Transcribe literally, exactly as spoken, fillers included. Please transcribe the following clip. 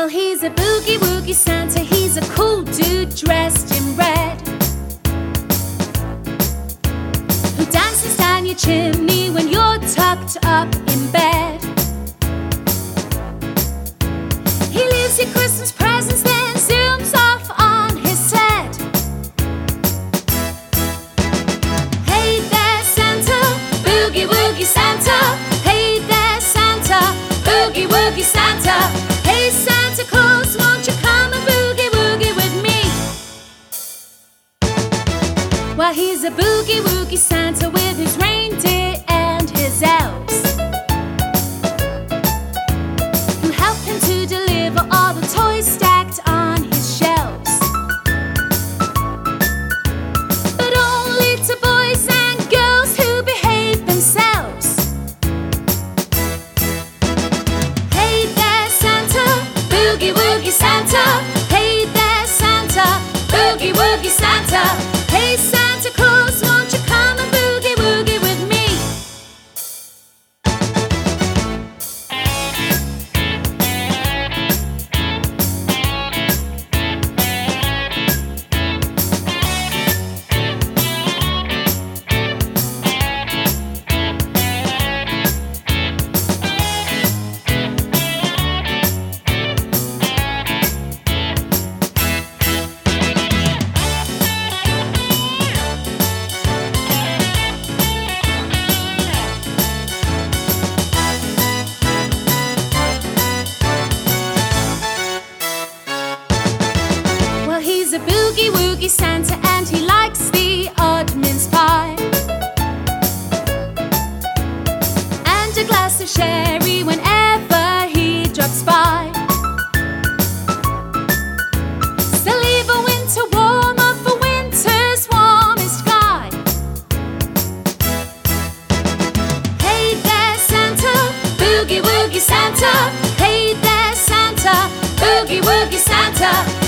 Well, he's a boogie woogie Santa, he's a cool dude dressed in red, who dances down your chimney when you're tucked up in bed. He leaves you Christmas presents, then zooms off on his set. Hey there Santa, boogie woogie Santa. Hey there Santa, boogie woogie Santa. Hey Santa Claus, won't you come and boogie woogie with me? Well, he's a boogie woogie Santa with his reindeer and his elves, who help him to deliver all the toys stacked on his shelves. But only to boys and girls who behave themselves. Hey there Santa, boogie woogie Santa. Hey there Santa, boogie woogie Santa. Hey Santa Claus, won't you come and boogie woogie with me? Well, he's a boogie woogie Santa and he likes the odd mince pie and a glass of sherry whenever he drops by. So leave a winter warmer for winter's warmest guy. Hey there Santa, boogie woogie Santa. Hey there Santa, boogie woogie Santa.